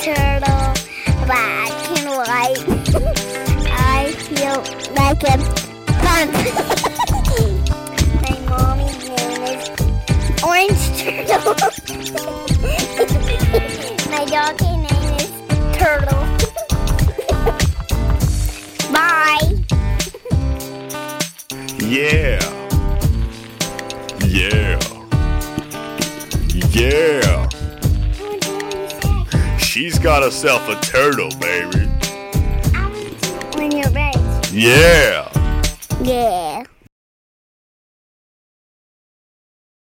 turtle, black and white. I feel like a pump. My mommy's name is Orange Turtle. My dog's name is Turtle. Bye. Yeah. Yeah. Yeah. She's got herself a turtle, baby. When you're ready. Yeah. Yeah.